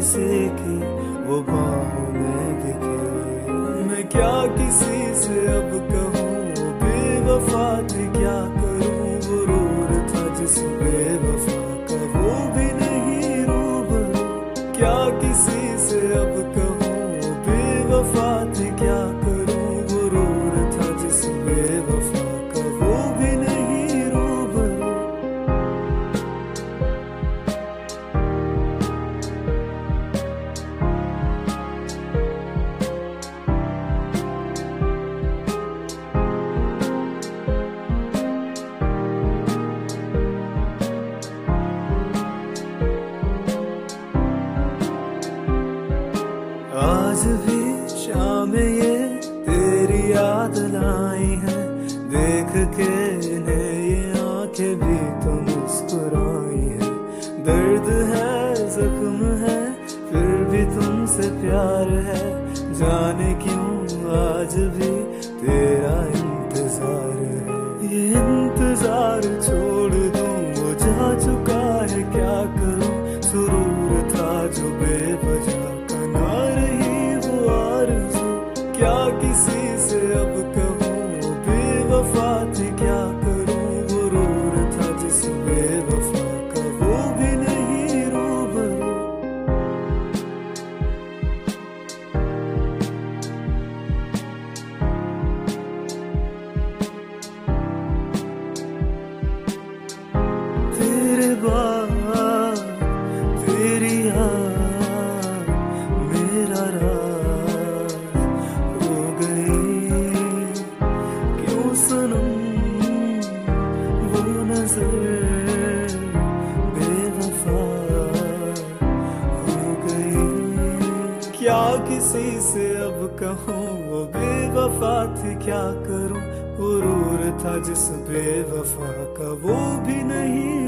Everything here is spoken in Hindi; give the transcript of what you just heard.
किसी की वो बाहों में दिखे। मैं क्या किसी से अब कहूँ, वो बेवफा थी क्या करूँ, गुरूर था जिस बेवफा का वो भी नहीं रूबरू। क्या किसी से अब कहूँ, वो बेवफा थी क्या करूँ, गुरूर था जिस बेवफा का वो भी नहीं रूबरू। आज भी शाम ये तेरी याद लाई है, देख के इन्हें ये आंखें भी तो मुस्कुराई है। दर्द है, जख्म है, फिर भी तुमसे प्यार है, जाने क्यों आज भी तेरा इंतजार है। ये इंतजार छोड़ दूं, वो जा चुका है क्या करूं, सुरूर था जो बेवजह का ना रही वो आरज़ू। क्या किसी से अब कहूँ, वो बेवफा थी क्या करूँ, गुरूर था जिस बेवफा का वो भी नहीं रूबरू। तेरे बाद तेरी याद मेरा राज हो गई, क्यों सनम वो नजर बेवफा हो गई। क्या किसी से अब कहूँ, वो बेवफा थी क्या करूँ, गुरूर था जिस बेवफा का वो भी नहीं